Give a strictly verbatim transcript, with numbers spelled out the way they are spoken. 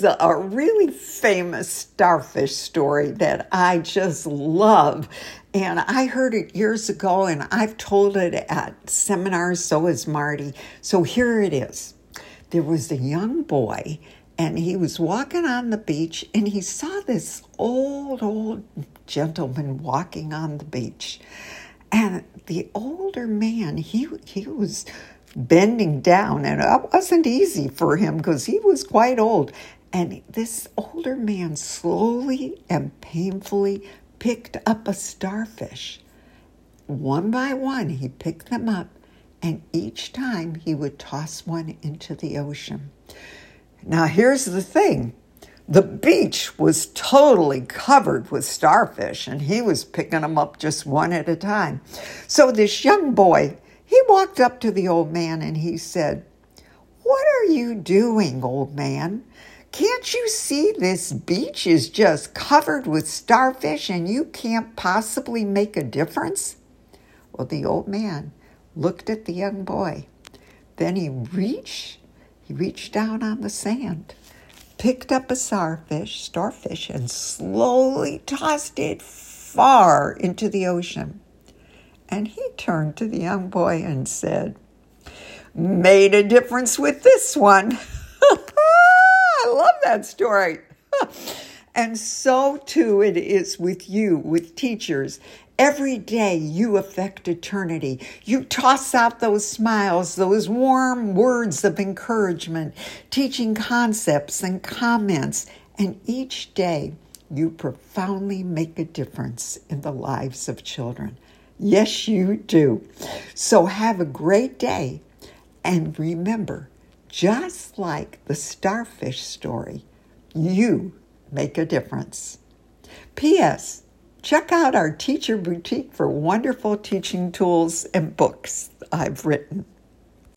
is a really famous starfish story that I just love. And I heard it years ago, and I've told it at seminars, so has Marty. So here it is. There was a young boy, and he was walking on the beach, and he saw this old, old gentleman walking on the beach. And the older man, he he was bending down, and it wasn't easy for him because he was quite old. And this older man slowly and painfully picked up a starfish. One by one, he picked them up, and each time he would toss one into the ocean. Now, here's the thing. The beach was totally covered with starfish, and he was picking them up just one at a time. So this young boy, he walked up to the old man and he said, "What are you doing, old man? Can't you see this beach is just covered with starfish and you can't possibly make a difference?" Well, the old man looked at the young boy. Then he reached, he reached down on the sand, picked up a starfish, starfish, and slowly tossed it far into the ocean. And he turned to the young boy and said, "Made a difference with this one." I love that story. And so too it is with you, with teachers. Every day you affect eternity. You toss out those smiles, those warm words of encouragement, teaching concepts and comments. And each day you profoundly make a difference in the lives of children. Yes, you do. So have a great day. And remember, just like the starfish story, you make a difference. P S. Check out our Teacher Boutique for wonderful teaching tools and books I've written.